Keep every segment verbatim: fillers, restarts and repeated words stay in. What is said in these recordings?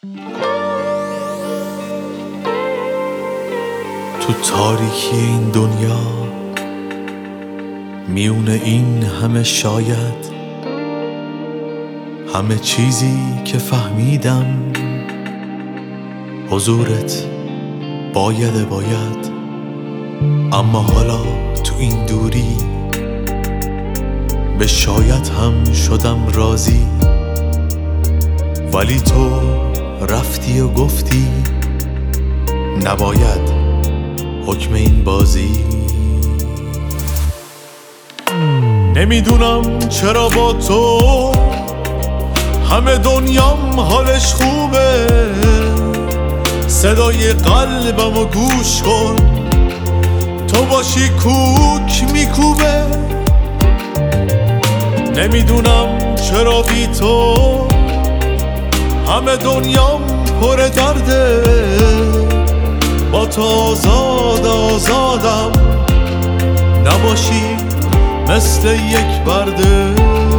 تو تاریکی این دنیا میون این همه شاید، همه چیزی که فهمیدم حضورت باید باید. اما حالا تو این دوری به شاید هم شدم راضی، ولی تو رفتی و گفتی نباید حکم این بازی. نمیدونم چرا با تو همه دنیام حالش خوبه، صدای قلبمو گوش کن، تو باشی کوک میکوبه. نمیدونم چرا بی تو همه دنیام پر درده، با تو آزاد آزادم، نباشی مثل یک برده.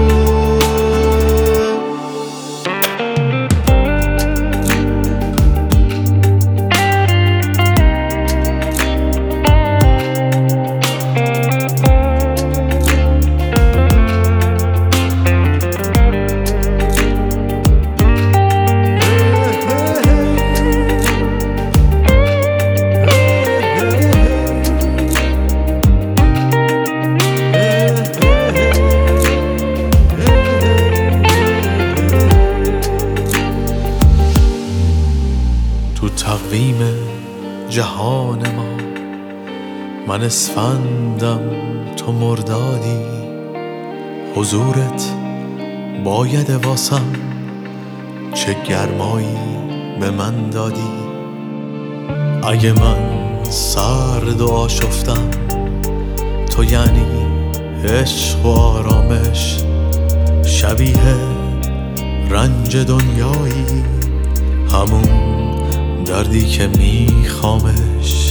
تو تقویم جهان ما من اسفندم، تو مردادی، حضورت باید واسم، چه گرمایی به من دادی. اگه من سرد و آشفتم، تو یعنی عشق و آرامش، شبیه رنج دنیایی، همون دردی که میخوامش.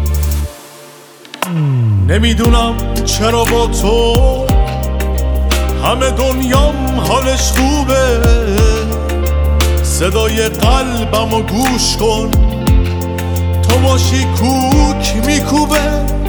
نمیدونم چرا با تو همه دنیام حالش خوبه، صدای قلبمو گوش کن، تو باشی کوک میکوبه.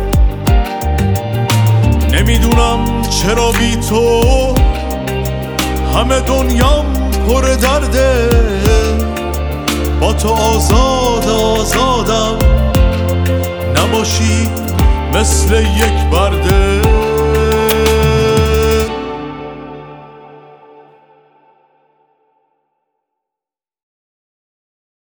نمیدونم چرا بی تو همه دنیام پر درده، با تو آزاد آزادم، نباشی مثل یک برده.